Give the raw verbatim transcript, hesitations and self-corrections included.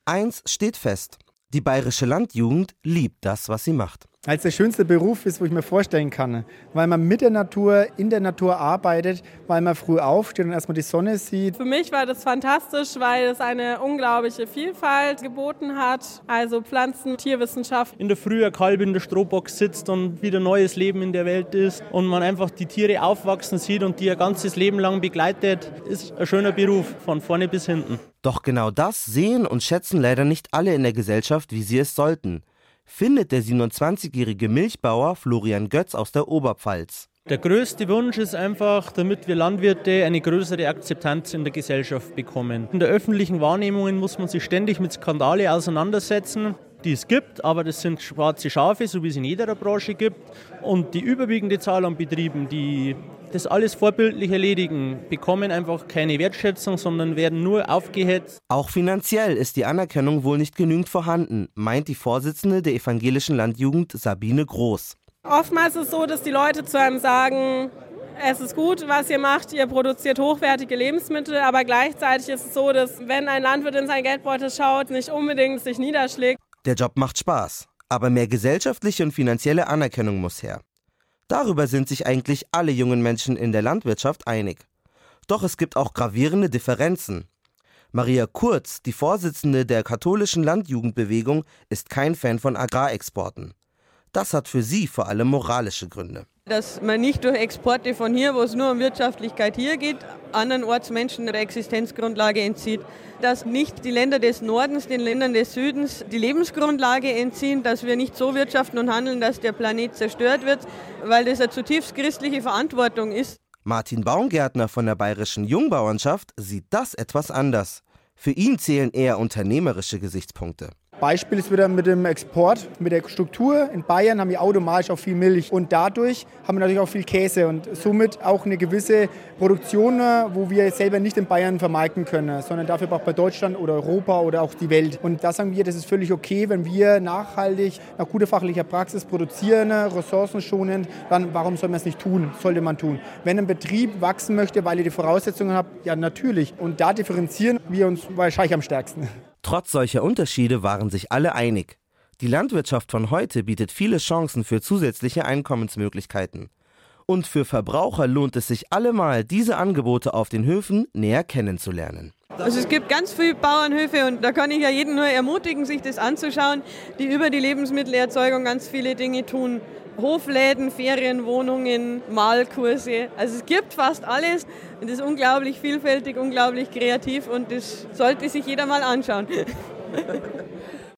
Eins steht fest: Die Bayerische Landjugend liebt das, was sie macht. Weil es der schönste Beruf ist, wo ich mir vorstellen kann. Weil man mit der Natur, in der Natur arbeitet, weil man früh aufsteht und erstmal die Sonne sieht. Für mich war das fantastisch, weil es eine unglaubliche Vielfalt geboten hat. Also Pflanzen, Tierwissenschaft. In der Früh ein Kalb in der Strohbox sitzt und wieder neues Leben in der Welt ist und man einfach die Tiere aufwachsen sieht und die ein ganzes Leben lang begleitet, ist ein schöner Beruf, von vorne bis hinten. Doch genau das sehen und schätzen leider nicht alle in der Gesellschaft, wie sie es sollten, findet der siebenundzwanzigjährige Milchbauer Florian Götz aus der Oberpfalz. Der größte Wunsch ist einfach, damit wir Landwirte eine größere Akzeptanz in der Gesellschaft bekommen. In der öffentlichen Wahrnehmung muss man sich ständig mit Skandale auseinandersetzen, die es gibt, aber das sind schwarze Schafe, so wie es in jeder Branche gibt. Und die überwiegende Zahl an Betrieben, die das alles vorbildlich erledigen, bekommen einfach keine Wertschätzung, sondern werden nur aufgehetzt. Auch finanziell ist die Anerkennung wohl nicht genügend vorhanden, meint die Vorsitzende der evangelischen Landjugend Sabine Groß. Oftmals ist es so, dass die Leute zu einem sagen, es ist gut, was ihr macht, ihr produziert hochwertige Lebensmittel, aber gleichzeitig ist es so, dass wenn ein Landwirt in seinen Geldbeutel schaut, nicht unbedingt sich niederschlägt. Der Job macht Spaß, aber mehr gesellschaftliche und finanzielle Anerkennung muss her. Darüber sind sich eigentlich alle jungen Menschen in der Landwirtschaft einig. Doch es gibt auch gravierende Differenzen. Maria Kurz, die Vorsitzende der katholischen Landjugendbewegung, ist kein Fan von Agrarexporten. Das hat für sie vor allem moralische Gründe. Dass man nicht durch Exporte von hier, wo es nur um Wirtschaftlichkeit hier geht, anderen Ortsmenschen ihre Existenzgrundlage entzieht. Dass nicht die Länder des Nordens den Ländern des Südens die Lebensgrundlage entziehen, dass wir nicht so wirtschaften und handeln, dass der Planet zerstört wird, weil das eine zutiefst christliche Verantwortung ist. Martin Baumgärtner von der Bayerischen Jungbauernschaft sieht das etwas anders. Für ihn zählen eher unternehmerische Gesichtspunkte. Beispiel ist wieder mit dem Export, mit der Struktur. In Bayern haben wir automatisch auch viel Milch und dadurch haben wir natürlich auch viel Käse und somit auch eine gewisse Produktion, wo wir selber nicht in Bayern vermarkten können, sondern dafür braucht man Deutschland oder Europa oder auch die Welt. Und da sagen wir, das ist völlig okay, wenn wir nachhaltig nach guter fachlicher Praxis produzieren, ressourcenschonend, dann warum soll man es nicht tun? Sollte man tun. Wenn ein Betrieb wachsen möchte, weil er die Voraussetzungen hat, ja natürlich. Und da differenzieren wir uns wahrscheinlich am stärksten. Trotz solcher Unterschiede waren sich alle einig. Die Landwirtschaft von heute bietet viele Chancen für zusätzliche Einkommensmöglichkeiten. Und für Verbraucher lohnt es sich allemal, diese Angebote auf den Höfen näher kennenzulernen. Also es gibt ganz viele Bauernhöfe und da kann ich ja jeden nur ermutigen, sich das anzuschauen, die über die Lebensmittelerzeugung ganz viele Dinge tun. Hofläden, Ferienwohnungen, Malkurse. Also es gibt fast alles. Und das ist unglaublich vielfältig, unglaublich kreativ und das sollte sich jeder mal anschauen.